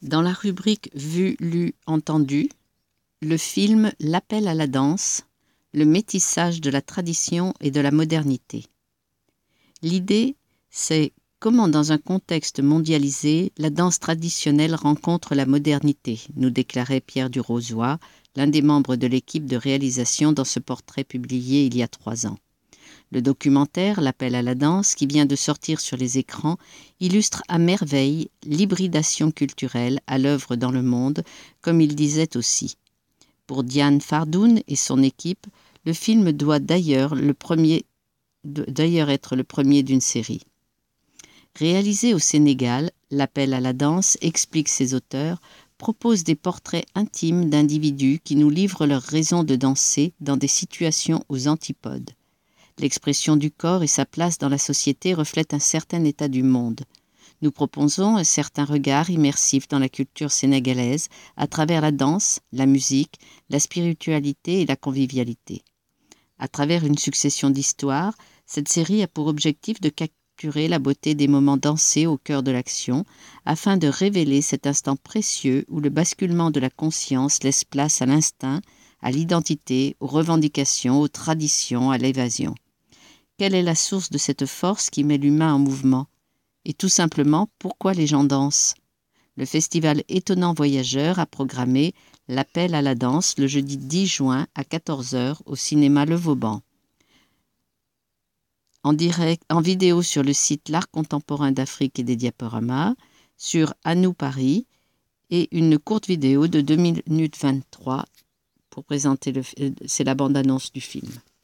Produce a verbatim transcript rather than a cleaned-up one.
Dans la rubrique Vu, lu, entendu, le film L'appel à la danse, le métissage de la tradition et de la modernité. L'idée, c'est comment dans un contexte mondialisé, la danse traditionnelle rencontre la modernité, nous déclarait Pierre Durozoy, l'un des membres de l'équipe de réalisation dans ce portrait publié il y a trois ans. Le documentaire L'appel à la danse, qui vient de sortir sur les écrans, illustre à merveille l'hybridation culturelle à l'œuvre dans le monde, comme il disait aussi. Pour Diane Fardoun et son équipe, le film doit d'ailleurs, le premier, d'ailleurs être le premier d'une série. Réalisé au Sénégal, L'appel à la danse, explique ses auteurs, propose des portraits intimes d'individus qui nous livrent leurs raisons de danser dans des situations aux antipodes. L'expression du corps et sa place dans la société reflètent un certain état du monde. Nous proposons un certain regard immersif dans la culture sénégalaise à travers la danse, la musique, la spiritualité et la convivialité. À travers une succession d'histoires, cette série a pour objectif de capturer la beauté des moments dansés au cœur de l'action, afin de révéler cet instant précieux où le basculement de la conscience laisse place à l'instinct, à l'identité, aux revendications, aux traditions, à l'évasion. Quelle est la source de cette force qui met l'humain en mouvement? Et tout simplement, pourquoi les gens dansent? Le festival Étonnant Voyageur a programmé L'appel à la danse le jeudi dix juin à quatorze heures au cinéma Le Vauban. En direct, en vidéo sur le site L'Art contemporain d'Afrique et des diaporamas, sur À nous Paris, et une courte vidéo de deux minutes vingt-trois pour présenter le, c'est la bande-annonce du film.